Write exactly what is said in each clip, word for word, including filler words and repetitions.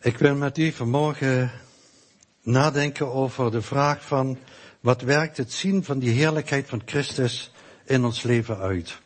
Ik wil met u vanmorgen nadenken over de vraag van wat werkt het zien van die heerlijkheid van Christus in ons leven uit.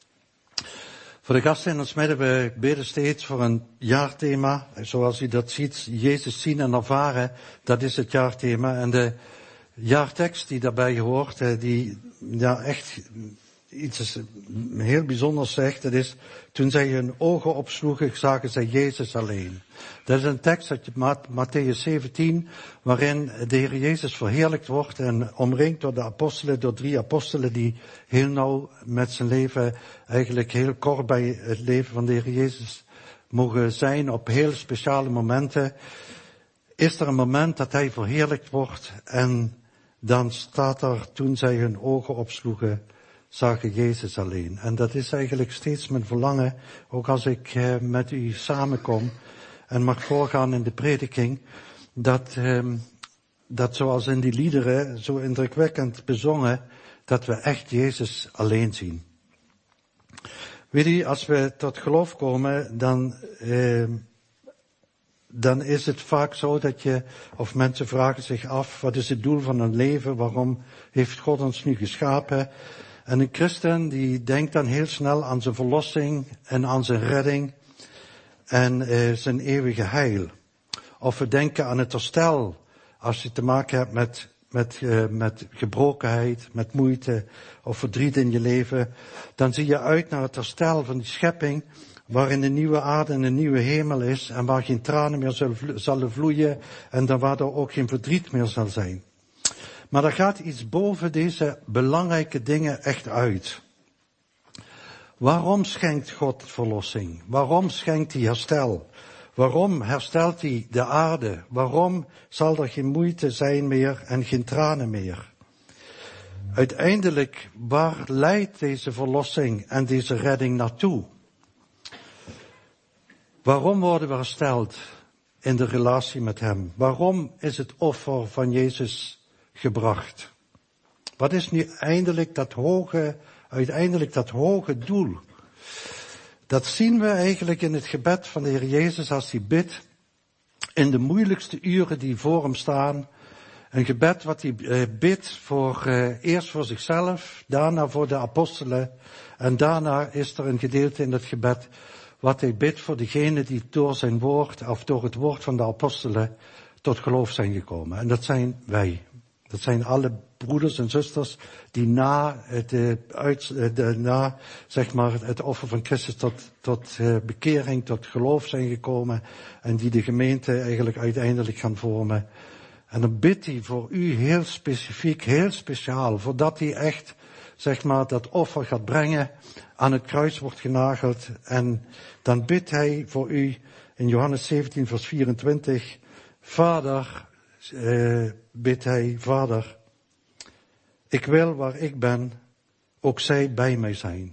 Voor de gasten in ons midden, we bidden steeds voor een jaarthema. Zoals u dat ziet, Jezus zien en ervaren, dat is het jaarthema. En de jaartekst die daarbij hoort, die ja echt iets heel bijzonders zegt, dat is, toen zij hun ogen opsloegen, zagen zij Jezus alleen. Dat is een tekst uit Mattheüs zeventien, waarin de Heer Jezus verheerlijkt wordt en omringd door de apostelen, door drie apostelen die heel nauw met zijn leven, eigenlijk heel kort bij het leven van de Heer Jezus mogen zijn op heel speciale momenten. Is er een moment dat hij verheerlijkt wordt en dan staat er, toen zij hun ogen opsloegen, zagen Jezus alleen. En dat is eigenlijk steeds mijn verlangen, ook als ik eh, met u samenkom en mag voorgaan in de prediking, dat, eh, dat zoals in die liederen zo indrukwekkend bezongen, dat we echt Jezus alleen zien. Weet u, als we tot geloof komen, dan, eh, dan is het vaak zo dat je, of mensen vragen zich af, wat is het doel van een leven, waarom heeft God ons nu geschapen? En een christen die denkt dan heel snel aan zijn verlossing en aan zijn redding en uh, zijn eeuwige heil. Of we denken aan het herstel als je te maken hebt met, met, uh, met gebrokenheid, met moeite of verdriet in je leven. Dan zie je uit naar het herstel van die schepping waarin een nieuwe aarde en een nieuwe hemel is en waar geen tranen meer zullen vloeien en dan waar er ook geen verdriet meer zal zijn. Maar er gaat iets boven deze belangrijke dingen echt uit. Waarom schenkt God verlossing? Waarom schenkt hij herstel? Waarom herstelt hij de aarde? Waarom zal er geen moeite zijn meer en geen tranen meer? Uiteindelijk, waar leidt deze verlossing en deze redding naartoe? Waarom worden we hersteld in de relatie met hem? Waarom is het offer van Jezus gebracht? Wat is nu eindelijk dat hoge, uiteindelijk dat hoge doel? Dat zien we eigenlijk in het gebed van de Heer Jezus als hij bidt, in de moeilijkste uren die voor hem staan. Een gebed wat hij uh, bidt voor, uh, eerst voor zichzelf, daarna voor de apostelen en daarna is er een gedeelte in het gebed wat hij bidt voor degenen die door zijn woord, of door het woord van de apostelen, tot geloof zijn gekomen. En dat zijn wij. Dat zijn alle broeders en zusters die na het, uit, de, na, zeg maar, het offer van Christus tot, tot uh, bekering, tot geloof zijn gekomen. En die de gemeente eigenlijk uiteindelijk gaan vormen. En dan bidt hij voor u heel specifiek, heel speciaal, voordat hij echt, zeg maar, dat offer gaat brengen, aan het kruis wordt genageld. En dan bidt hij voor u in Johannes zeventien vers vierentwintig, Vader, Uh, bidt hij, Vader, ik wil waar ik ben, ook zij bij mij zijn.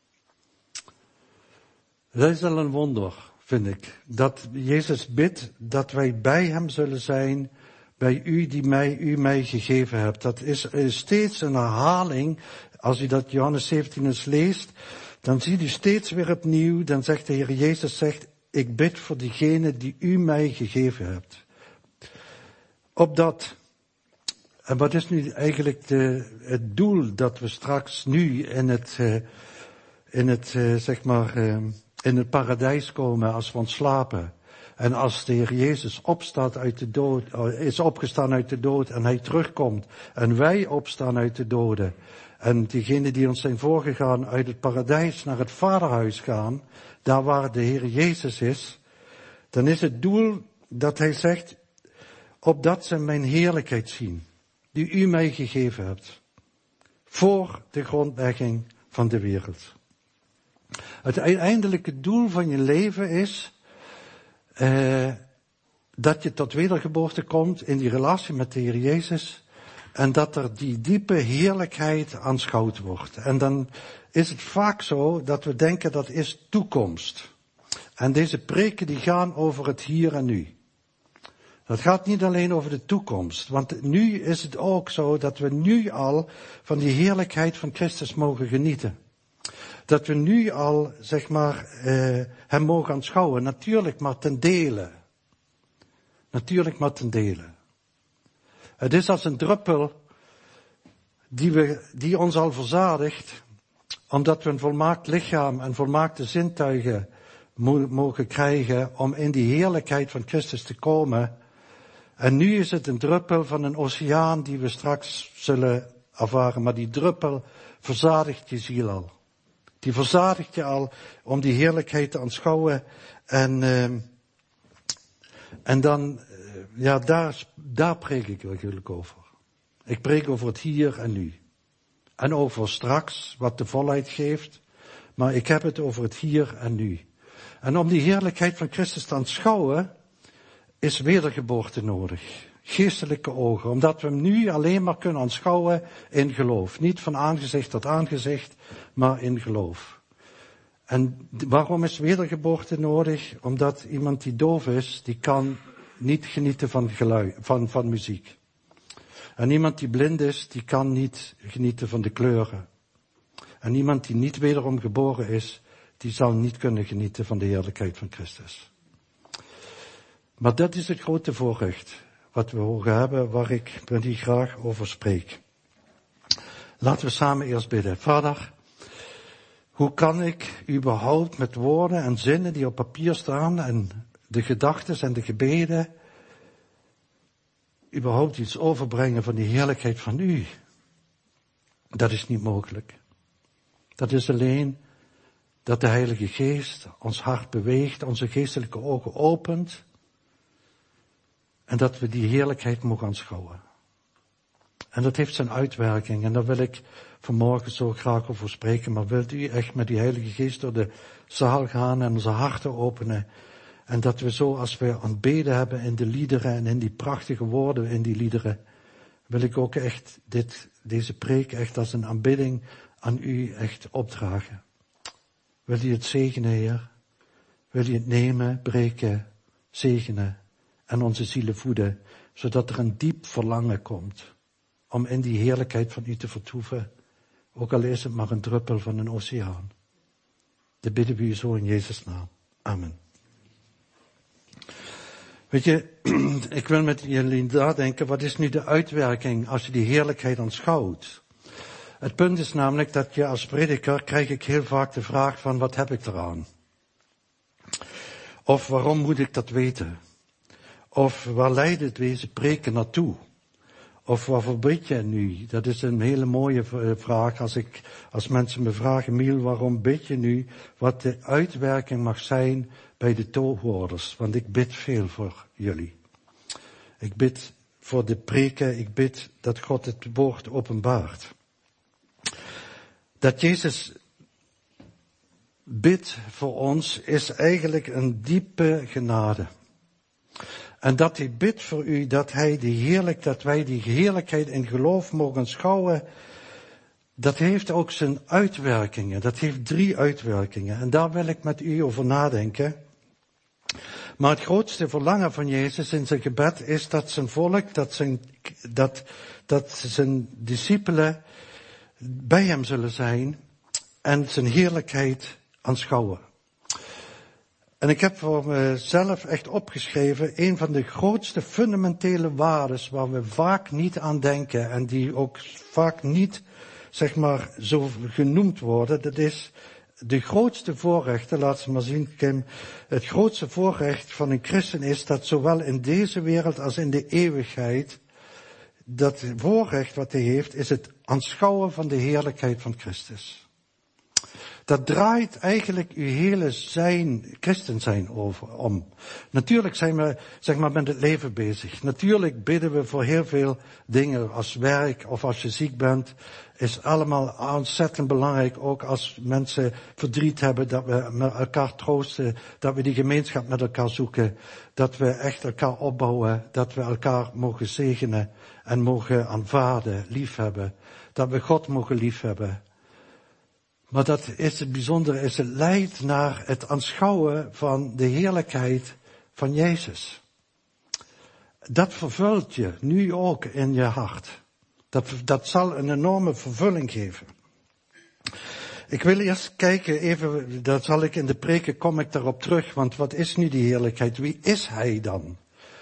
Dat is al een wonder, vind ik. Dat Jezus bidt dat wij bij hem zullen zijn, bij u die mij, u mij gegeven hebt. Dat is, is steeds een herhaling. Als u dat Johannes zeventien eens leest, dan ziet u steeds weer opnieuw, dan zegt de Heer Jezus, zegt, ik bid voor diegene die u mij gegeven hebt. Opdat, en wat is nu eigenlijk de, het doel dat we straks nu in het, uh, in het, uh, zeg maar, uh, in het paradijs komen als we ontslapen. En als de Heer Jezus opstaat uit de dood, uh, is opgestaan uit de dood en hij terugkomt. En wij opstaan uit de doden. En diegenen die ons zijn voorgegaan uit het paradijs naar het vaderhuis gaan, daar waar de Heer Jezus is. Dan is het doel dat hij zegt, opdat ze mijn heerlijkheid zien, die u mij gegeven hebt, voor de grondlegging van de wereld. Het uiteindelijke doel van je leven is, uh, dat je tot wedergeboorte komt in die relatie met de Heer Jezus, en dat er die diepe heerlijkheid aanschouwd wordt. En dan is het vaak zo dat we denken dat is toekomst. En deze preken die gaan over het hier en nu. Dat gaat niet alleen over de toekomst, want nu is het ook zo dat we nu al van die heerlijkheid van Christus mogen genieten. Dat we nu al, zeg maar, uh, hem mogen aanschouwen, natuurlijk maar ten dele. Natuurlijk maar ten dele. Het is als een druppel die, we, die ons al verzadigt, omdat we een volmaakt lichaam en volmaakte zintuigen mo- mogen krijgen om in die heerlijkheid van Christus te komen. En nu is het een druppel van een oceaan die we straks zullen ervaren, maar die druppel verzadigt je ziel al. Die verzadigt je al om die heerlijkheid te aanschouwen en, uh, en dan, uh, ja, daar, daar preek ik eigenlijk over. Ik preek over het hier en nu. En over straks, wat de volheid geeft. Maar ik heb het over het hier en nu. En om die heerlijkheid van Christus te aanschouwen, is wedergeboorte nodig. Geestelijke ogen. Omdat we hem nu alleen maar kunnen aanschouwen in geloof. Niet van aangezicht tot aangezicht, maar in geloof. En waarom is wedergeboorte nodig? Omdat iemand die doof is, die kan niet genieten van geluid, van, van muziek. En iemand die blind is, die kan niet genieten van de kleuren. En iemand die niet wederom geboren is, die zal niet kunnen genieten van de heerlijkheid van Christus. Maar dat is het grote voorrecht wat we mogen hebben, waar ik met u graag over spreek. Laten we samen eerst bidden. Vader, hoe kan ik überhaupt met woorden en zinnen die op papier staan en de gedachten en de gebeden überhaupt iets overbrengen van die heerlijkheid van u? Dat is niet mogelijk. Dat is alleen dat de Heilige Geest ons hart beweegt, onze geestelijke ogen opent en dat we die heerlijkheid mogen aanschouwen. En dat heeft zijn uitwerking en daar wil ik vanmorgen zo graag over spreken, maar wilt u echt met die Heilige Geest door de zaal gaan en onze harten openen en dat we zo als we aanbeden hebben in de liederen en in die prachtige woorden in die liederen, wil ik ook echt dit, deze preek echt als een aanbidding aan u echt opdragen. Wil u het zegenen, Heer? Wil u het nemen, breken, zegenen en onze zielen voeden, zodat er een diep verlangen komt om in die heerlijkheid van u te vertoeven, ook al is het maar een druppel van een oceaan. Dat bidden we u zo in Jezus' naam. Amen. Weet je, ik wil met jullie nadenken, wat is nu de uitwerking als je die heerlijkheid aanschouwt? Het punt is namelijk dat je als prediker krijg ik heel vaak de vraag van, wat heb ik eraan? Of waarom moet ik dat weten? Of waar leidt deze preken naartoe? Of waarvoor bid je nu? Dat is een hele mooie vraag als ik, als mensen me vragen, Miel, waarom bid je nu? Wat de uitwerking mag zijn bij de toehoorders. Want ik bid veel voor jullie. Ik bid voor de preken, ik bid dat God het woord openbaart. Dat Jezus bidt voor ons is eigenlijk een diepe genade. En dat hij bidt voor u, dat hij die heerlijk, dat wij die heerlijkheid in geloof mogen schouwen, dat heeft ook zijn uitwerkingen. Dat heeft drie uitwerkingen. En daar wil ik met u over nadenken. Maar het grootste verlangen van Jezus in zijn gebed is dat zijn volk, dat zijn, dat, dat zijn discipelen bij hem zullen zijn en zijn heerlijkheid aanschouwen. En ik heb voor mezelf echt opgeschreven, een van de grootste fundamentele waardes waar we vaak niet aan denken en die ook vaak niet, zeg maar, zo genoemd worden, dat is de grootste voorrechten, laat ze maar zien, Kim, het grootste voorrecht van een christen is dat zowel in deze wereld als in de eeuwigheid, dat voorrecht wat hij heeft, is het aanschouwen van de heerlijkheid van Christus. Dat draait eigenlijk uw hele zijn, christen zijn over, om. Natuurlijk zijn we, zeg maar, met het leven bezig. Natuurlijk bidden we voor heel veel dingen als werk of als je ziek bent. Is allemaal ontzettend belangrijk, ook als mensen verdriet hebben, dat we met elkaar troosten, dat we die gemeenschap met elkaar zoeken, dat we echt elkaar opbouwen, dat we elkaar mogen zegenen en mogen aanvaarden, liefhebben, dat we God mogen liefhebben. Maar dat is het bijzondere, is het leidt naar het aanschouwen van de heerlijkheid van Jezus. Dat vervult je nu ook in je hart. Dat, dat zal een enorme vervulling geven. Ik wil eerst kijken, even, dat zal ik in de preken, kom ik daarop terug, want wat is nu die heerlijkheid? Wie is hij dan?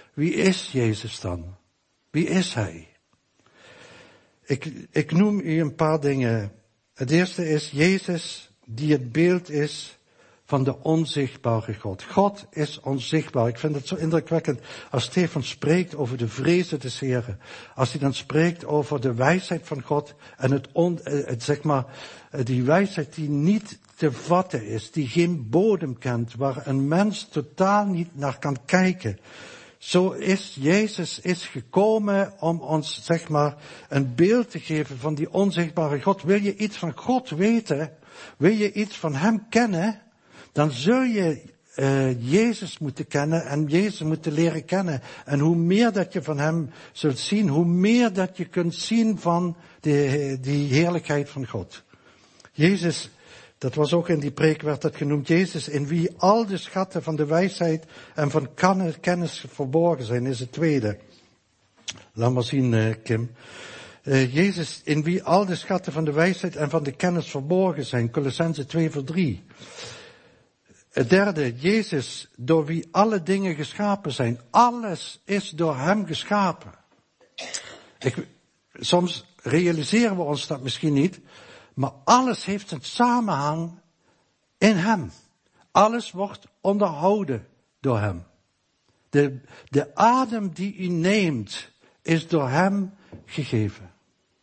wie is Jezus dan? Wie is hij? Ik, ik noem u een paar dingen. Het eerste is Jezus die het beeld is van de onzichtbare God. God is onzichtbaar. Ik vind het zo indrukwekkend als Stefan spreekt over de vrezen des Heren. Als hij dan spreekt over de wijsheid van God en het, on, het zeg maar, die wijsheid die niet te vatten is, die geen bodem kent, waar een mens totaal niet naar kan kijken. Zo is Jezus is gekomen om ons, zeg maar, een beeld te geven van die onzichtbare God. Wil je iets van God weten? Wil je iets van Hem kennen? Dan zul je uh, Jezus moeten kennen en Jezus moeten leren kennen. En hoe meer dat je van Hem zult zien, hoe meer dat je kunt zien van de, die heerlijkheid van God. Jezus, dat was ook in die preek werd dat genoemd, Jezus in wie al de schatten van de wijsheid en van kennis verborgen zijn, is het tweede. Laat maar zien, uh, Kim. Uh, Jezus in wie al de schatten van de wijsheid en van de kennis verborgen zijn, Colossenzen twee vers drie. Het derde, Jezus, door wie alle dingen geschapen zijn. Alles is door Hem geschapen. Ik, soms realiseren we ons dat misschien niet, maar alles heeft een samenhang in Hem. Alles wordt onderhouden door Hem. De, de adem die u neemt, is door Hem gegeven.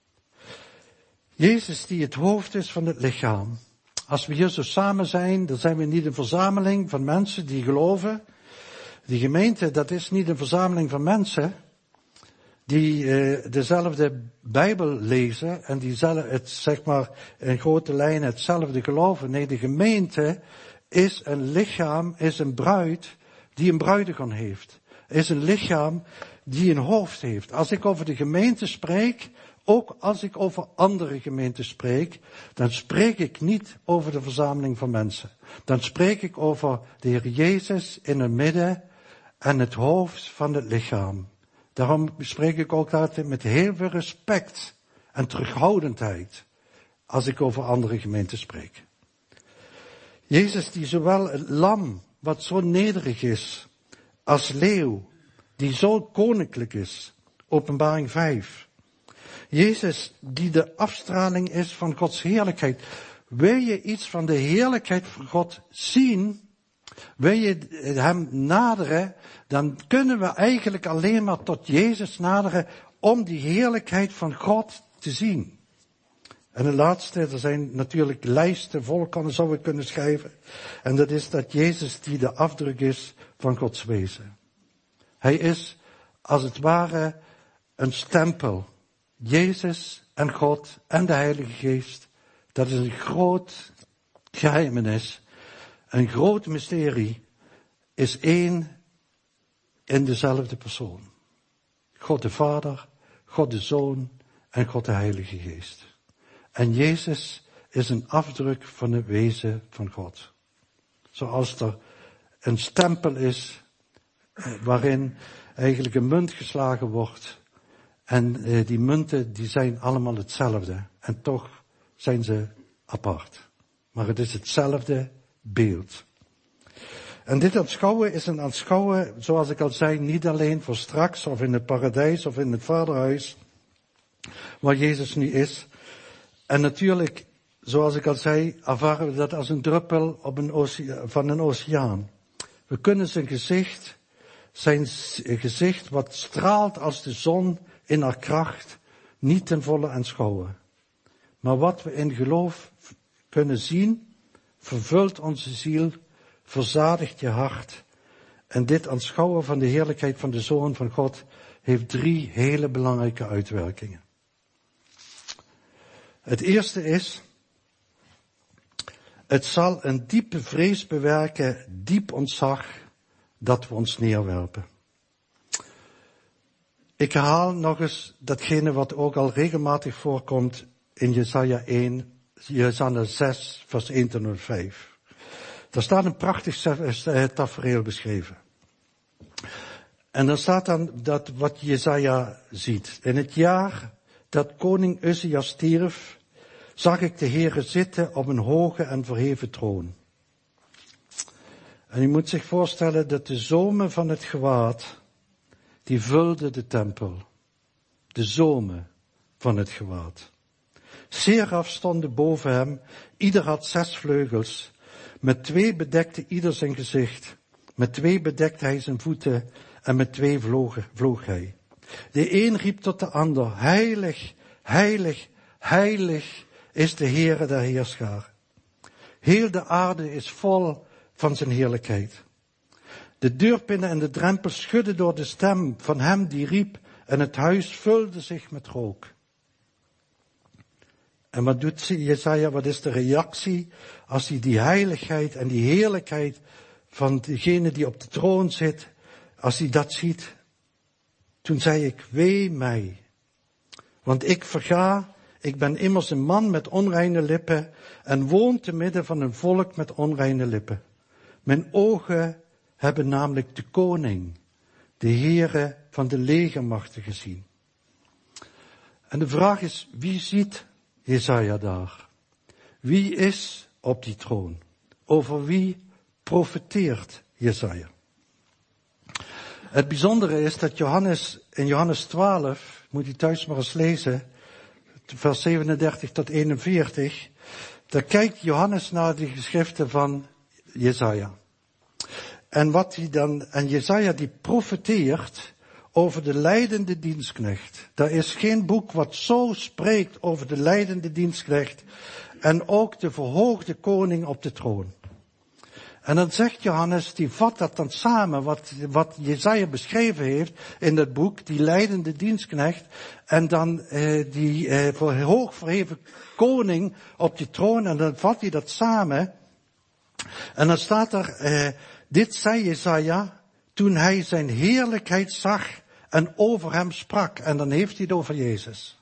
Jezus die het hoofd is van het lichaam. Als we hier zo samen zijn, dan zijn we niet een verzameling van mensen die geloven. Die gemeente, dat is niet een verzameling van mensen die uh, dezelfde Bijbel lezen en die zelf, het, zeg maar in grote lijnen hetzelfde geloven. Nee, de gemeente is een lichaam, is een bruid die een bruidegom heeft. Is een lichaam die een hoofd heeft. Als ik over de gemeente spreek, ook als ik over andere gemeenten spreek, dan spreek ik niet over de verzameling van mensen. Dan spreek ik over de Heer Jezus in het midden en het hoofd van het lichaam. Daarom spreek ik ook altijd met heel veel respect en terughoudendheid als ik over andere gemeenten spreek. Jezus die zowel het lam, wat zo nederig is, als leeuw, die zo koninklijk is, Openbaring vijf. Jezus die de afstraling is van Gods heerlijkheid. Wil je iets van de heerlijkheid van God zien, wil je Hem naderen, dan kunnen we eigenlijk alleen maar tot Jezus naderen om die heerlijkheid van God te zien. En het laatste, er zijn natuurlijk lijsten vol, kan, zou ik kunnen schrijven. En dat is dat Jezus die de afdruk is van Gods wezen. Hij is als het ware een stempel. Jezus en God en de Heilige Geest, dat is een groot geheimenis, een groot mysterie, is één in dezelfde persoon. God de Vader, God de Zoon en God de Heilige Geest. En Jezus is een afdruk van het wezen van God. Zoals er een stempel is waarin eigenlijk een munt geslagen wordt. En uh, die munten, die zijn allemaal hetzelfde. En toch zijn ze apart. Maar het is hetzelfde beeld. En dit aanschouwen is een aanschouwen, zoals ik al zei, niet alleen voor straks of in het paradijs of in het vaderhuis, waar Jezus nu is. En natuurlijk, zoals ik al zei, ervaren we dat als een druppel op een oceaan, van een oceaan. We kunnen zijn gezicht, zijn gezicht wat straalt als de zon in haar kracht, niet ten volle aanschouwen. Maar wat we in geloof kunnen zien, vervult onze ziel, verzadigt je hart. En dit aanschouwen van de heerlijkheid van de Zoon van God heeft drie hele belangrijke uitwerkingen. Het eerste is, het zal een diepe vrees bewerken, diep ontzag, dat we ons neerwerpen. Ik herhaal nog eens datgene wat ook al regelmatig voorkomt in Jesaja één, Jesaja zes, vers één tot vijf. Daar staat een prachtig tafereel beschreven. En dan staat dan dat wat Jesaja ziet. In het jaar dat koning Uzia stierf, zag ik de Heere zitten op een hoge en verheven troon. En u moet zich voorstellen dat de zomen van het gewaad die vulden de tempel, de zomen van het gewaad. Seraf stonden boven hem, ieder had zes vleugels, met twee bedekte ieder zijn gezicht, met twee bedekte hij zijn voeten en met twee vloog, vloog hij. De een riep tot de ander, heilig, heilig, heilig is de Heere der Heerscharen. Heel de aarde is vol van zijn heerlijkheid. De deurpinnen en de drempel schudden door de stem van hem die riep en het huis vulde zich met rook. En wat doet Jesaja, wat is de reactie als hij die heiligheid en die heerlijkheid van degene die op de troon zit, als hij dat ziet? Toen zei ik, wee mij, want ik verga, ik ben immers een man met onreine lippen en woon te midden van een volk met onreine lippen. Mijn ogen hebben namelijk de koning, de Heere van de legermachten gezien. En de vraag is, wie ziet Jesaja daar? Wie is op die troon? Over wie profeteert Jesaja? Het bijzondere is dat Johannes, in Johannes twaalf, moet u thuis maar eens lezen, vers zevenendertig tot eenenveertig, daar kijkt Johannes naar de geschriften van Jesaja. En wat hij dan, en Jesaja die profeteert over de lijdende dienstknecht. Er is geen boek wat zo spreekt over de lijdende dienstknecht en ook de verhoogde koning op de troon. En dan zegt Johannes, die vat dat dan samen, wat, wat Jesaja beschreven heeft in dat boek, die lijdende dienstknecht, en dan eh, die eh, hoog verheven koning op die troon, en dan vat hij dat samen. En dan staat er, eh, dit zei Jesaja toen hij zijn heerlijkheid zag en over hem sprak. En dan heeft hij het over Jezus.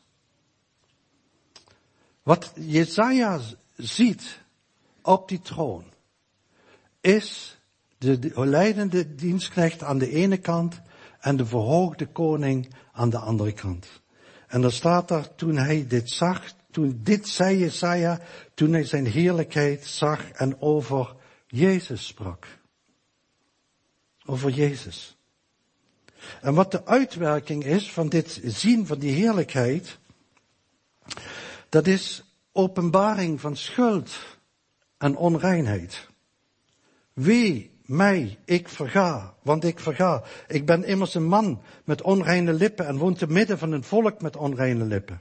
Wat Jesaja ziet op die troon is de, de lijdende dienstknecht aan de ene kant en de verhoogde koning aan de andere kant. En dan staat er, toen hij dit zag, toen dit zei Jesaja, toen hij zijn heerlijkheid zag en over Jezus sprak. Over Jezus. En wat de uitwerking is van dit zien van die heerlijkheid, dat is openbaring van schuld en onreinheid. Wee mij, ik verga, want ik verga. Ik ben immers een man met onreine lippen en woon te midden van een volk met onreine lippen.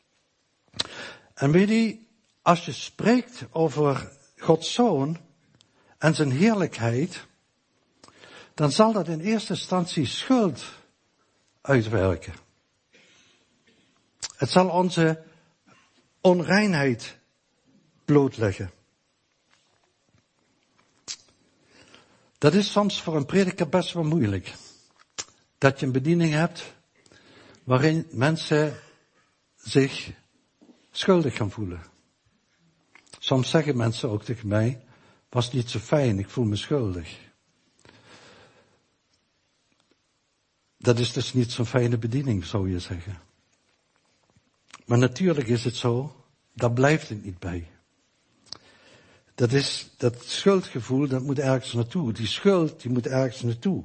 En weet u, als je spreekt over Gods Zoon en zijn heerlijkheid, dan zal dat in eerste instantie schuld uitwerken. Het zal onze onreinheid blootleggen. Dat is soms voor een prediker best wel moeilijk. Dat je een bediening hebt waarin mensen zich schuldig gaan voelen. Soms zeggen mensen ook tegen mij, was niet zo fijn, ik voel me schuldig. Dat is dus niet zo'n fijne bediening, zou je zeggen. Maar natuurlijk is het zo, daar blijft het niet bij. Dat is, dat schuldgevoel, dat moet ergens naartoe. Die schuld, die moet ergens naartoe.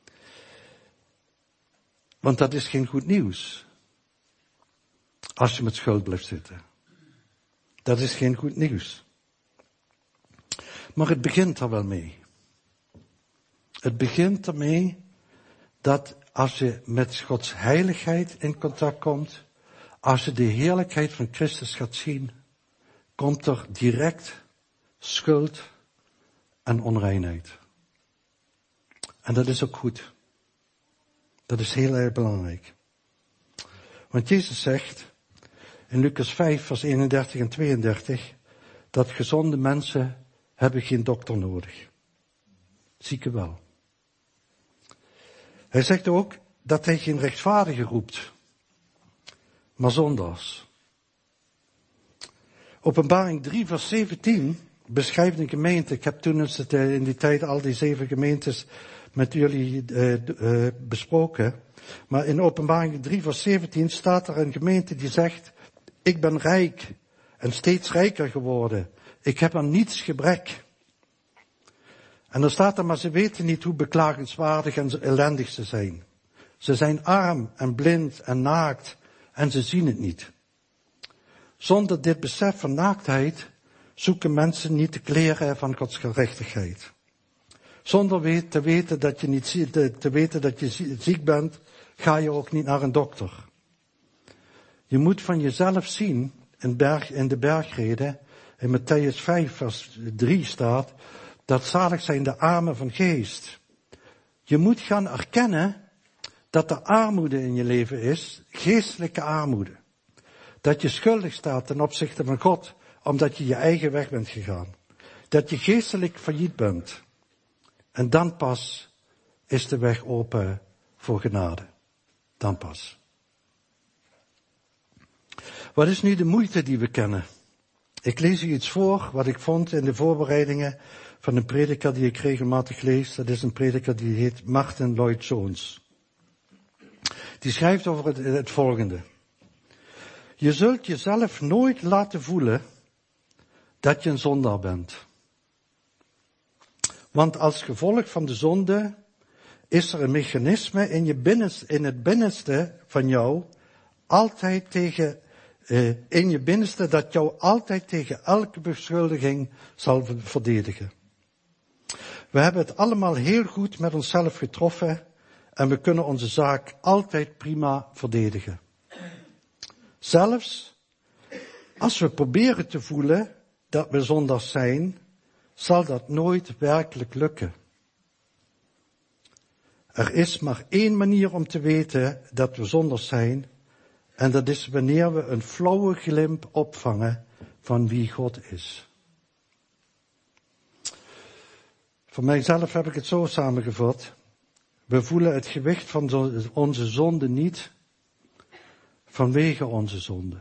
Want dat is geen goed nieuws. Als je met schuld blijft zitten. Dat is geen goed nieuws. Maar het begint er wel mee. Het begint ermee dat als je met Gods heiligheid in contact komt, als je de heerlijkheid van Christus gaat zien, komt er direct schuld en onreinheid. En dat is ook goed. Dat is heel erg belangrijk. Want Jezus zegt in Lucas vijf, vers eenendertig en tweeëndertig, dat gezonde mensen hebben geen dokter nodig. Zieken wel. Hij zegt ook dat hij geen rechtvaardigen roept, maar zondaars. Openbaring drie, vers zeventien beschrijft een gemeente. Ik heb toen in die tijd al die zeven gemeentes met jullie uh, uh, besproken. Maar in Openbaring drie, vers zeventien staat er een gemeente die zegt, ik ben rijk en steeds rijker geworden. Ik heb aan niets gebrek. En dan staat er, maar ze weten niet hoe beklagenswaardig en ellendig ze zijn. Ze zijn arm en blind en naakt en ze zien het niet. Zonder dit besef van naaktheid zoeken mensen niet de kleren van Gods gerechtigheid. Zonder te weten dat je niet te weten dat je ziek bent, ga je ook niet naar een dokter. Je moet van jezelf zien, in, berg, in de bergreden, in Matthäus vijf vers drie staat, dat zalig zijn de armen van geest. Je moet gaan erkennen dat er armoede in je leven is, geestelijke armoede. Dat je schuldig staat ten opzichte van God, omdat je je eigen weg bent gegaan. Dat je geestelijk failliet bent. En dan pas is de weg open voor genade. Dan pas. Wat is nu de moeite die we kennen? Ik lees u iets voor wat ik vond in de voorbereidingen van een prediker die ik regelmatig lees. Dat is een prediker die heet Martin Lloyd-Jones. Die schrijft over het, het volgende. Je zult jezelf nooit laten voelen dat je een zondaar bent. Want als gevolg van de zonde is er een mechanisme in, je binnenste, in het binnenste van jou altijd tegen, eh, in je binnenste dat jou altijd tegen elke beschuldiging zal verdedigen. We hebben het allemaal heel goed met onszelf getroffen en we kunnen onze zaak altijd prima verdedigen. Zelfs als we proberen te voelen dat we zondaars zijn, zal dat nooit werkelijk lukken. Er is maar één manier om te weten dat we zondaars zijn, en dat is wanneer we een flauwe glimp opvangen van wie God is. Voor mijzelf heb ik het zo samengevat. We voelen het gewicht van onze zonde niet vanwege onze zonde.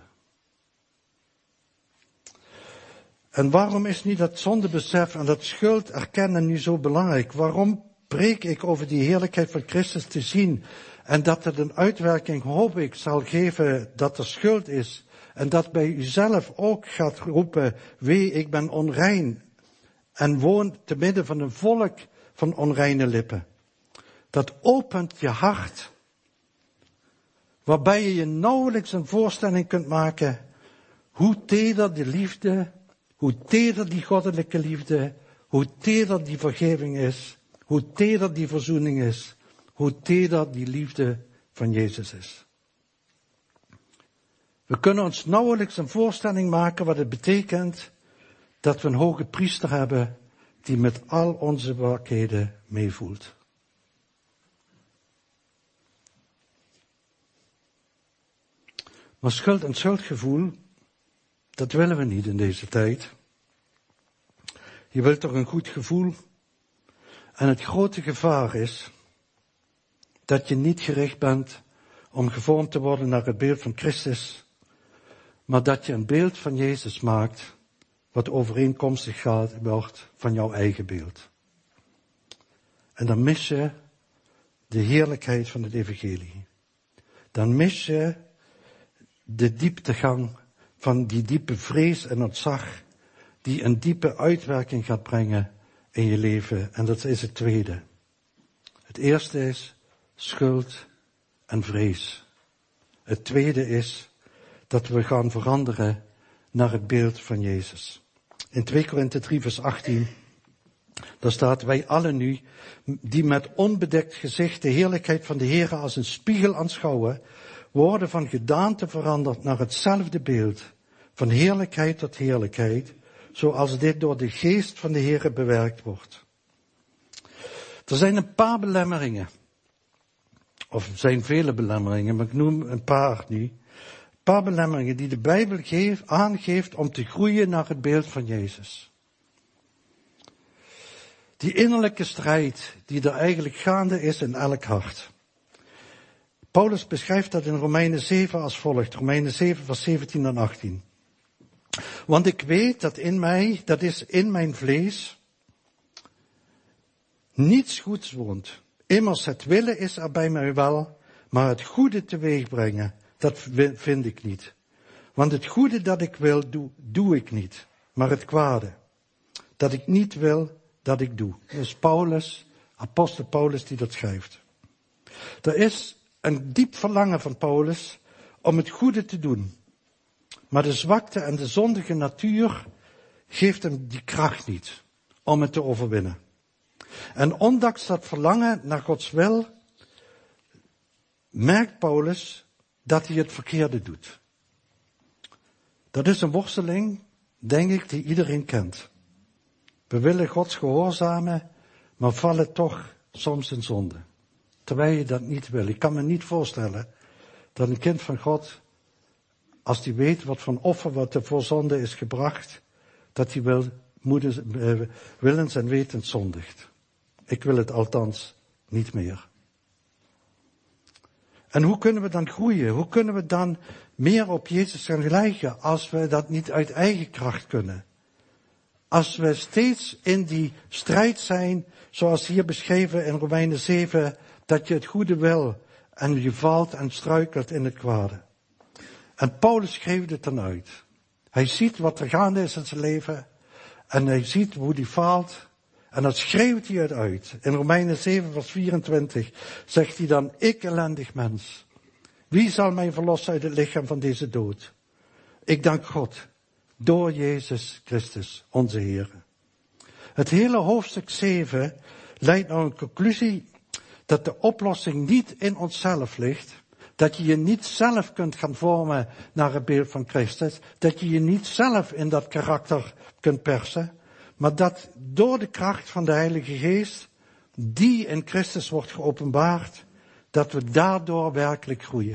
En waarom is nu dat zondebesef en dat schuld erkennen nu zo belangrijk? Waarom preek ik over die heerlijkheid van Christus te zien en dat het een uitwerking, hoop ik, zal geven dat er schuld is en dat bij uzelf ook gaat roepen, wee, ik ben onrein en woon te midden van een volk van onreine lippen. Dat opent je hart, waarbij je je nauwelijks een voorstelling kunt maken hoe teder de liefde, hoe teder die goddelijke liefde, hoe teder die vergeving is, hoe teder die verzoening is, hoe teder die liefde van Jezus is. We kunnen ons nauwelijks een voorstelling maken wat het betekent dat we een hoge priester hebben die met al onze zwakheden meevoelt. Maar schuld en schuldgevoel, dat willen we niet in deze tijd. Je wilt toch een goed gevoel? En het grote gevaar is dat je niet gericht bent om gevormd te worden naar het beeld van Christus, maar dat je een beeld van Jezus maakt wat overeenkomstig gaat, wordt van jouw eigen beeld. En dan mis je de heerlijkheid van het evangelie. Dan mis je de dieptegang van die diepe vrees en ontzag die een diepe uitwerking gaat brengen in je leven. En dat is het tweede. Het eerste is schuld en vrees. Het tweede is dat we gaan veranderen naar het beeld van Jezus. In twee Korinthe drie vers achttien, daar staat, wij allen nu, die met onbedekt gezicht de heerlijkheid van de Heere als een spiegel aanschouwen, worden van gedaante veranderd naar hetzelfde beeld, van heerlijkheid tot heerlijkheid, zoals dit door de geest van de Heere bewerkt wordt. Er zijn een paar belemmeringen, of er zijn vele belemmeringen, maar ik noem een paar nu. Een paar belemmeringen die de Bijbel geeft, aangeeft om te groeien naar het beeld van Jezus. Die innerlijke strijd die er eigenlijk gaande is in elk hart. Paulus beschrijft dat in Romeinen zeven als volgt. Romeinen zeven vers zeventien en achttien. Want ik weet dat in mij, dat is in mijn vlees, niets goeds woont. Immers het willen is er bij mij wel, maar het goede teweeg brengen, dat vind ik niet. Want het goede dat ik wil, doe, doe ik niet. Maar het kwade, dat ik niet wil, dat ik doe. Dat is Paulus, apostel Paulus die dat schrijft. Er is een diep verlangen van Paulus om het goede te doen. Maar de zwakte en de zondige natuur geeft hem die kracht niet om het te overwinnen. En ondanks dat verlangen naar Gods wil, merkt Paulus dat hij het verkeerde doet. Dat is een worsteling, denk ik, die iedereen kent. We willen Gods gehoorzamen, maar vallen toch soms in zonde. Terwijl je dat niet wil. Ik kan me niet voorstellen dat een kind van God, als die weet wat voor offer wat er voor zonde is gebracht, dat hij wel moeders, eh, willens en wetens zondigt. Ik wil het althans niet meer. En hoe kunnen we dan groeien? Hoe kunnen we dan meer op Jezus gaan lijken als we dat niet uit eigen kracht kunnen? Als we steeds in die strijd zijn, zoals hier beschreven in Romeinen zeven, dat je het goede wil en je valt en struikelt in het kwade. En Paulus schreef het dan uit. Hij ziet wat er gaande is in zijn leven en hij ziet hoe die faalt. En dat schreeuwt hij het uit. In Romeinen zeven vers vierentwintig zegt hij dan, ik ellendig mens, wie zal mij verlossen uit het lichaam van deze dood? Ik dank God, door Jezus Christus, onze Heer. Het hele hoofdstuk zeven leidt naar een conclusie dat de oplossing niet in onszelf ligt, dat je je niet zelf kunt gaan vormen naar het beeld van Christus, dat je je niet zelf in dat karakter kunt persen, maar dat door de kracht van de Heilige Geest, die in Christus wordt geopenbaard, dat we daardoor werkelijk groeien.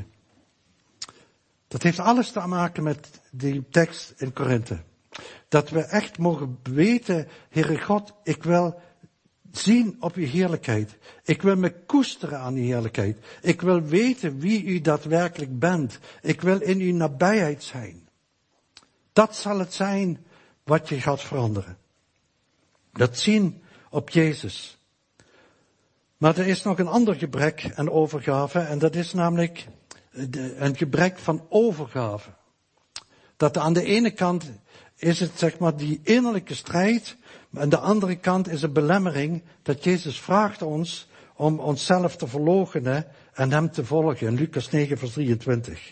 Dat heeft alles te maken met die tekst in Korinthe. Dat we echt mogen weten, Heere God, ik wil zien op uw heerlijkheid. Ik wil me koesteren aan uw heerlijkheid. Ik wil weten wie u daadwerkelijk bent. Ik wil in uw nabijheid zijn. Dat zal het zijn wat je gaat veranderen. Dat zien op Jezus. Maar er is nog een ander gebrek en overgave, en dat is namelijk een gebrek van overgave. Dat aan de ene kant is het zeg maar die innerlijke strijd, maar aan de andere kant is een belemmering dat Jezus vraagt ons om onszelf te verloochenen en hem te volgen. In Lucas negen vers drieëntwintig.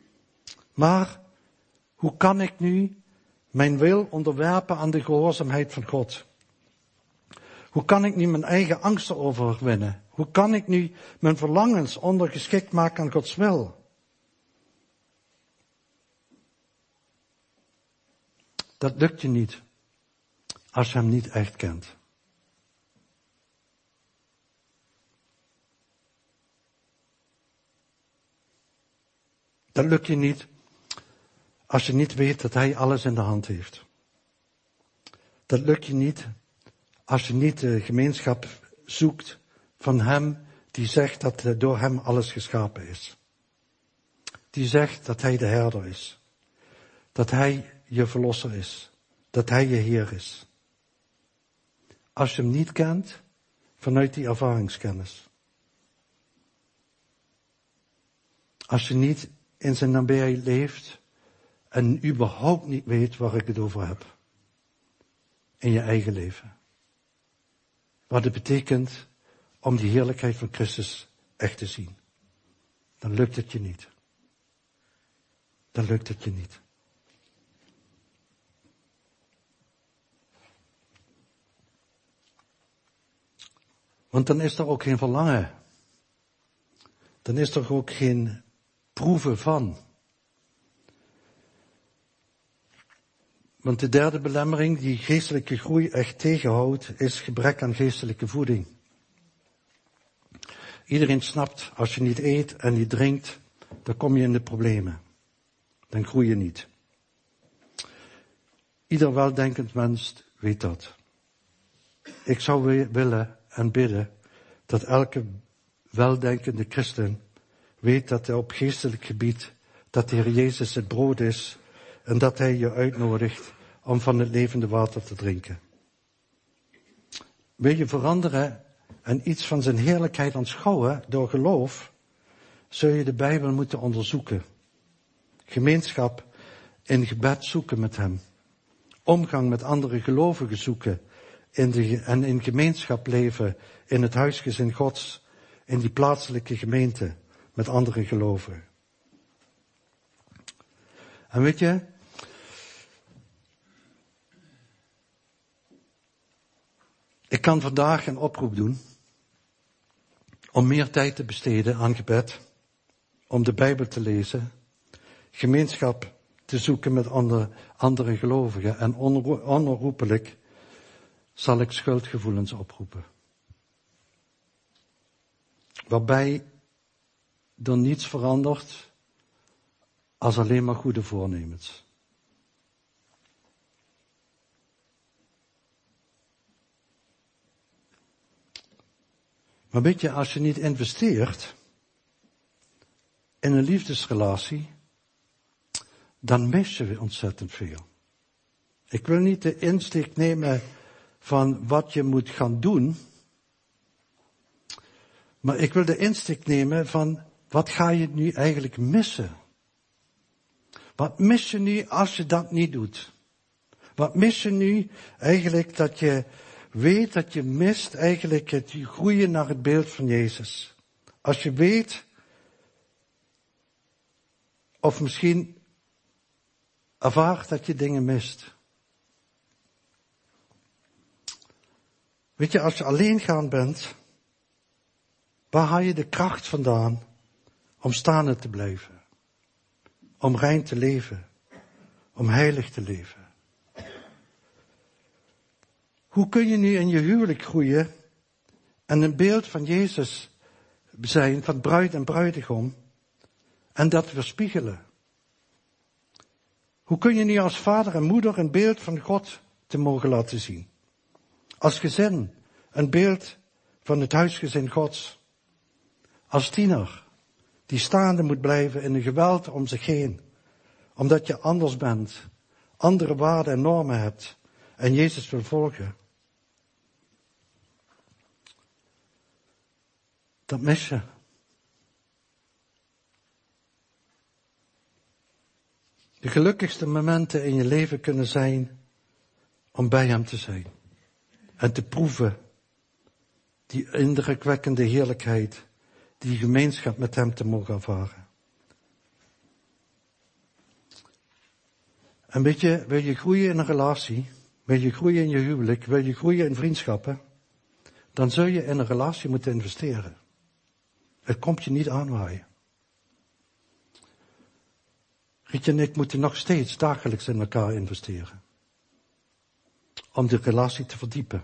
Maar hoe kan ik nu mijn wil onderwerpen aan de gehoorzaamheid van God? Hoe kan ik nu mijn eigen angsten overwinnen? Hoe kan ik nu mijn verlangens ondergeschikt maken aan Gods wil? Dat lukt je niet als je hem niet echt kent. Dat lukt je niet als je niet weet dat hij alles in de hand heeft. Dat lukt je niet als je niet de gemeenschap zoekt van hem die zegt dat door hem alles geschapen is. Die zegt dat hij de herder is. Dat hij je verlosser is. Dat hij je Heer is. Als je hem niet kent, vanuit die ervaringskennis. Als je niet in zijn nabijheid leeft en überhaupt niet weet waar ik het over heb. In je eigen leven. Wat het betekent om die heerlijkheid van Christus echt te zien. Dan lukt het je niet. Dan lukt het je niet. Want dan is er ook geen verlangen. Dan is er ook geen proeven van. Want de derde belemmering die geestelijke groei echt tegenhoudt, is gebrek aan geestelijke voeding. Iedereen snapt, als je niet eet en niet drinkt, dan kom je in de problemen. Dan groei je niet. Ieder weldenkend mens weet dat. Ik zou willen en bidden dat elke weldenkende christen weet dat hij op geestelijk gebied, dat de Heer Jezus het brood is en dat hij je uitnodigt om van het levende water te drinken. Wil je veranderen en iets van zijn heerlijkheid aanschouwen door geloof, zul je de Bijbel moeten onderzoeken. Gemeenschap in gebed zoeken met hem. Omgang met andere gelovigen zoeken in de, en in gemeenschap leven in het huisgezin Gods, in die plaatselijke gemeente. met andere gelovigen. En weet je, ik kan vandaag een oproep doen om meer tijd te besteden aan gebed, om de Bijbel te lezen, gemeenschap te zoeken met andere, andere gelovigen en onherroepelijk zal ik schuldgevoelens oproepen. Waarbij er niets verandert als alleen maar goede voornemens. Maar weet je, als je niet investeert in een liefdesrelatie, dan mis je ontzettend veel. Ik wil niet de insteek nemen van wat je moet gaan doen, maar ik wil de insteek nemen van wat ga je nu eigenlijk missen? Wat mis je nu als je dat niet doet? Wat mis je nu eigenlijk dat je weet dat je mist eigenlijk het groeien naar het beeld van Jezus? Als je weet, of misschien ervaart dat je dingen mist. Weet je, als je alleen gaan bent, waar haal je de kracht vandaan om staande te blijven? Om rein te leven? Om heilig te leven? Hoe kun je nu in je huwelijk groeien en een beeld van Jezus zijn, van bruid en bruidegom, en dat weerspiegelen? Hoe kun je nu als vader en moeder een beeld van God te mogen laten zien? Als gezin een beeld van het huisgezin Gods. Als tiener die staande moet blijven in een geweld om zich heen. Omdat je anders bent, andere waarden en normen hebt en Jezus wil volgen. Dat mis je. De gelukkigste momenten in je leven kunnen zijn om bij hem te zijn. En te proeven die indrukwekkende heerlijkheid, die gemeenschap met hem te mogen ervaren. En weet je, wil je groeien in een relatie, wil je groeien in je huwelijk, wil je groeien in vriendschappen, dan zul je in een relatie moeten investeren. Het komt je niet aanwaaien. Rietje en ik moeten nog steeds dagelijks in elkaar investeren. Om de relatie te verdiepen.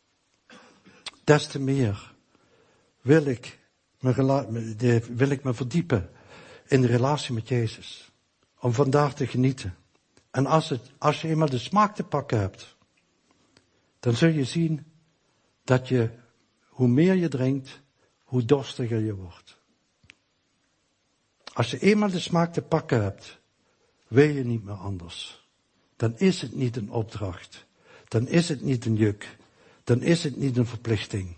Des te meer wil ik me, rela- wil ik me verdiepen in de relatie met Jezus. Om vandaag te genieten. En als, het, als je eenmaal de smaak te pakken hebt, dan zul je zien dat je, hoe meer je drinkt, hoe dorstiger je wordt. Als je eenmaal de smaak te pakken hebt, wil je niet meer anders. Dan is het niet een opdracht. Dan is het niet een juk. Dan is het niet een verplichting.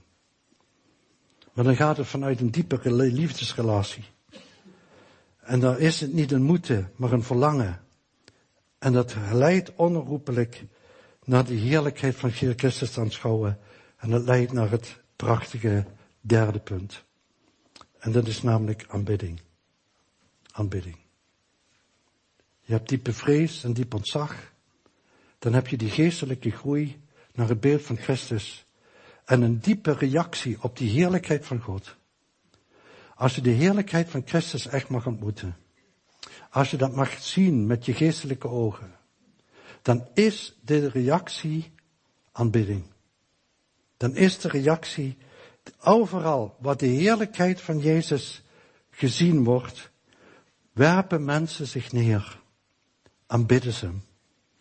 Maar dan gaat het vanuit een diepere liefdesrelatie. En dan is het niet een moeten, maar een verlangen. En dat leidt onherroepelijk naar de heerlijkheid van Christus te aanschouwen. En dat leidt naar het prachtige derde punt. En dat is namelijk aanbidding. Aanbidding. Je hebt diepe vrees en diep ontzag. Dan heb je die geestelijke groei naar het beeld van Christus. En een diepe reactie op die heerlijkheid van God. Als je de heerlijkheid van Christus echt mag ontmoeten. Als je dat mag zien met je geestelijke ogen. Dan is de reactie aanbidding. Dan is de reactie overal waar de heerlijkheid van Jezus gezien wordt. Werpen mensen zich neer. Aanbidden ze hem.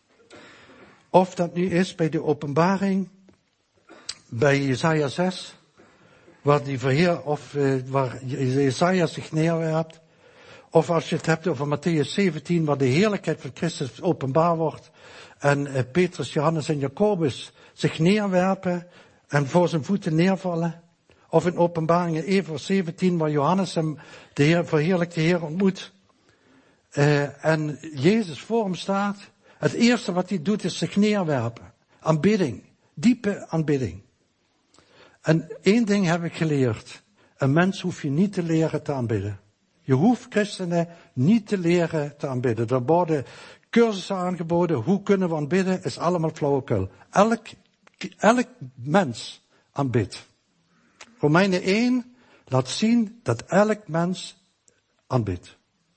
Of dat nu is bij de openbaring, bij Jesaja zes, waar die verheer, of uh, waar Jesaja zich neerwerpt. Of als je het hebt over Matthäus zeventien, waar de heerlijkheid van Christus openbaar wordt. En uh, Petrus, Johannes en Jacobus zich neerwerpen en voor zijn voeten neervallen. Of in openbaringen één vers zeventien, waar Johannes hem, de Heer, verheerlijkte Heer ontmoet. Uh, en Jezus voor hem staat. Het eerste wat hij doet is zich neerwerpen. Aanbidding. Diepe aanbidding. En één ding heb ik geleerd. Een mens hoef je niet te leren te aanbidden. Je hoeft christenen niet te leren te aanbidden. Er worden cursussen aangeboden. Hoe kunnen we aanbidden? Is allemaal flauwekul. Elk, elk mens aanbidt. Romeinen één laat zien dat elk mens aanbidt.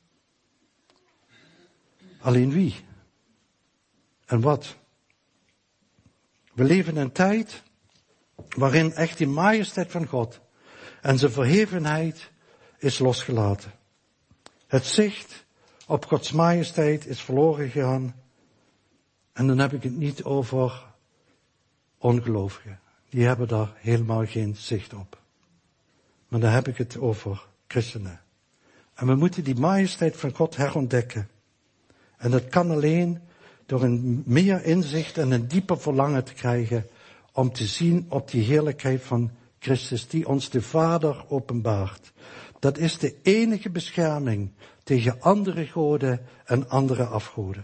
Alleen wie? En wat? We leven in een tijd waarin echt die majesteit van God en zijn verhevenheid is losgelaten. Het zicht op Gods majesteit is verloren gegaan. En dan heb ik het niet over ongelovigen. Die hebben daar helemaal geen zicht op. Maar dan heb ik het over christenen. En we moeten die majesteit van God herontdekken. En dat kan alleen door een meer inzicht en een dieper verlangen te krijgen om te zien op die heerlijkheid van Christus die ons de Vader openbaart. Dat is de enige bescherming tegen andere goden en andere afgoden.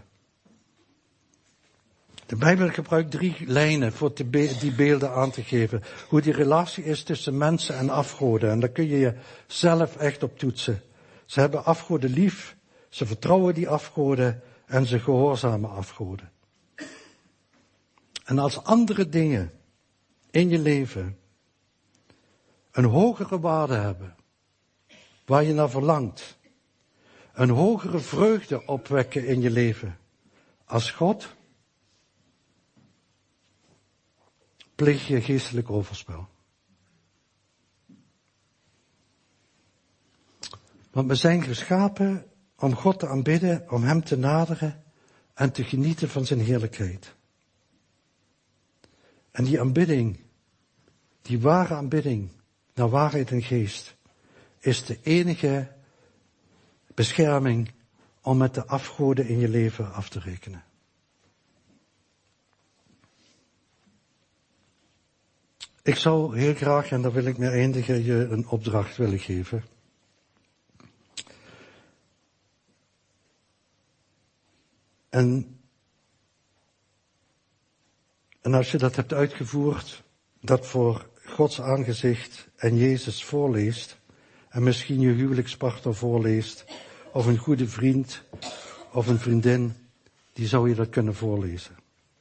De Bijbel gebruikt drie lijnen voor die beelden aan te geven. Hoe die relatie is tussen mensen en afgoden. En daar kun je je zelf echt op toetsen. Ze hebben afgoden lief, ze vertrouwen die afgoden en ze gehoorzamen afgoden. En als andere dingen in je leven een hogere waarde hebben, waar je naar verlangt, een hogere vreugde opwekken in je leven als God, pleeg je geestelijk overspel. Want we zijn geschapen om God te aanbidden, om Hem te naderen en te genieten van zijn heerlijkheid. En die aanbidding, die ware aanbidding naar waarheid en geest, is de enige bescherming om met de afgoden in je leven af te rekenen. Ik zou heel graag, en daar wil ik mee eindigen, je een opdracht willen geven. En, en als je dat hebt uitgevoerd, dat voor Gods aangezicht en Jezus voorleest, en misschien je huwelijkspartner voorleest, of een goede vriend, of een vriendin, die zou je dat kunnen voorlezen.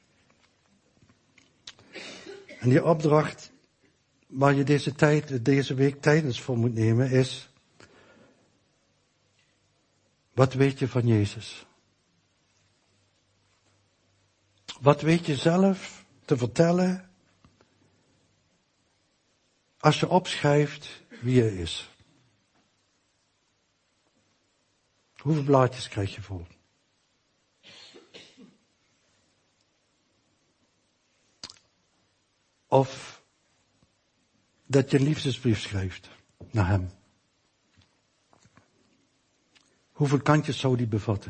En die opdracht waar je deze tijd, deze week tijdens voor moet nemen is, wat weet je van Jezus? Wat weet je zelf te vertellen als je opschrijft wie hij is? Hoeveel blaadjes krijg je vol? Of dat je een liefdesbrief schrijft naar hem. Hoeveel kantjes zou die bevatten?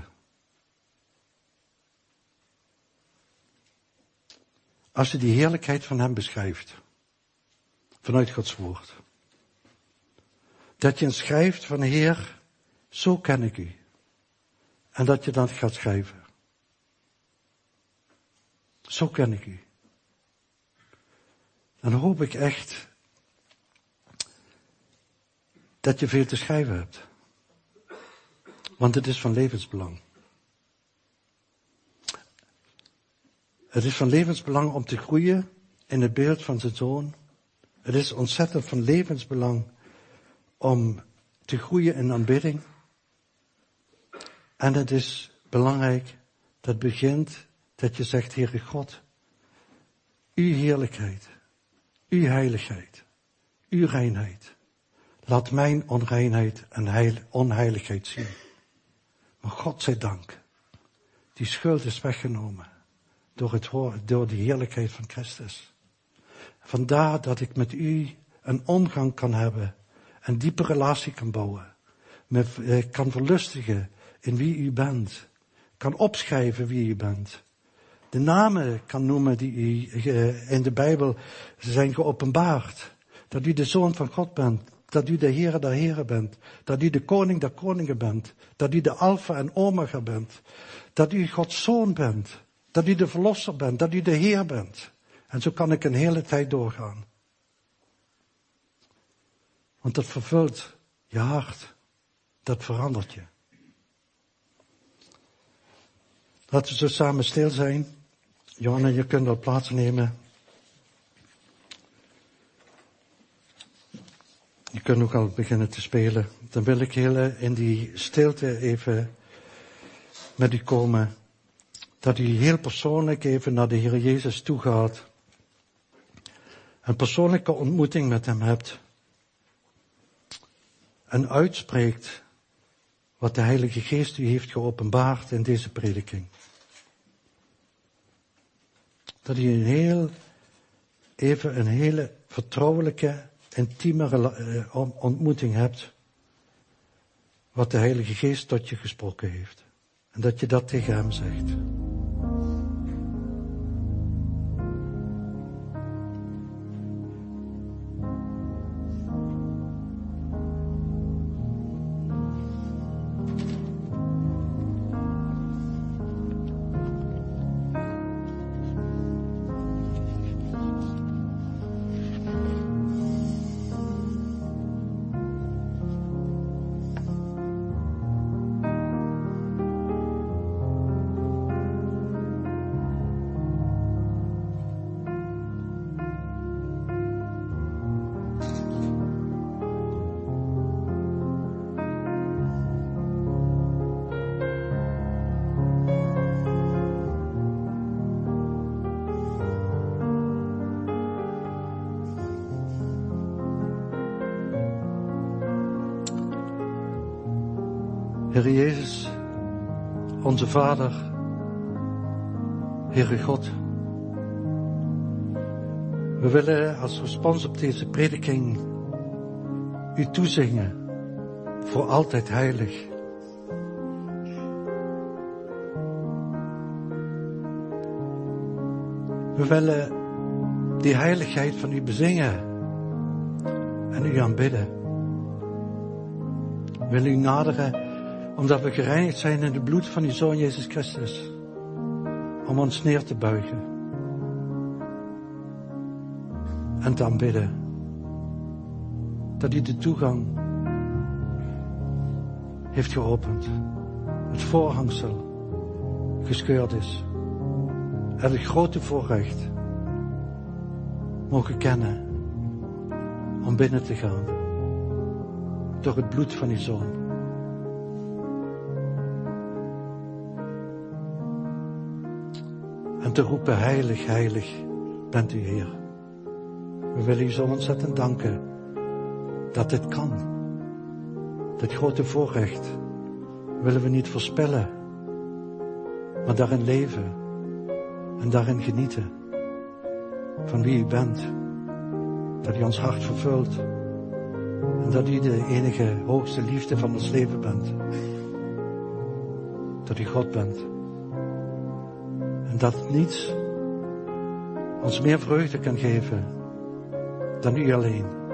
Als je die heerlijkheid van hem beschrijft, vanuit Gods woord. Dat je schrijft van Heer, zo ken ik u. En dat je dan gaat schrijven. Zo ken ik u. Dan hoop ik echt dat je veel te schrijven hebt. Want het is van levensbelang. Het is van levensbelang om te groeien in het beeld van zijn zoon. Het is ontzettend van levensbelang om te groeien in aanbidding. En het is belangrijk dat begint dat je zegt, Heere God, uw heerlijkheid, uw heiligheid, uw reinheid. Laat mijn onreinheid en heil, onheiligheid zien. Maar God zij dank, die schuld is weggenomen door, het, door de heerlijkheid van Christus. Vandaar dat ik met u een omgang kan hebben, een diepe relatie kan bouwen, me eh, kan verlustigen in wie u bent, kan opschrijven wie u bent, de namen kan noemen die u eh, in de Bijbel zijn geopenbaard, dat u de Zoon van God bent, dat u de Heere der Heren bent, dat u de Koning der Koningen bent, dat u de Alpha en Omega bent, dat u Gods Zoon bent, dat u de Verlosser bent, dat u de Heer bent. En zo kan ik een hele tijd doorgaan. Want dat vervult je hart. dat verandert je. Laten we zo samen stil zijn. Johanna, je kunt al plaatsnemen. Je kunt ook al beginnen te spelen. Dan wil ik heel in die stilte even met u komen. Dat u heel persoonlijk even naar de Heer Jezus toe gaat. Een persoonlijke ontmoeting met hem hebt. En uitspreekt wat de Heilige Geest u heeft geopenbaard in deze prediking. Dat u een heel, even een hele vertrouwelijke, intieme ontmoeting hebt. Wat de Heilige Geest tot je gesproken heeft. En dat je dat tegen hem zegt. Heere Jezus, onze Vader, Heere God, we willen als respons op deze prediking u toezingen voor altijd heilig. We willen die heiligheid van u bezingen en u aanbidden. We willen u naderen omdat we gereinigd zijn in het bloed van uw Zoon Jezus Christus. Om ons neer te buigen. En te aanbidden. Dat u de toegang heeft geopend. Het voorhangsel gescheurd is. En het grote voorrecht mogen kennen. Om binnen te gaan. Door het bloed van uw Zoon. En te roepen, heilig, heilig, bent u Heer. We willen u zo ontzettend danken dat dit kan. Dit grote voorrecht willen we niet voorspellen, maar daarin leven en daarin genieten van wie u bent. Dat u ons hart vervult en dat u de enige hoogste liefde van ons leven bent. Dat u God bent. En dat niets ons meer vreugde kan geven dan u alleen.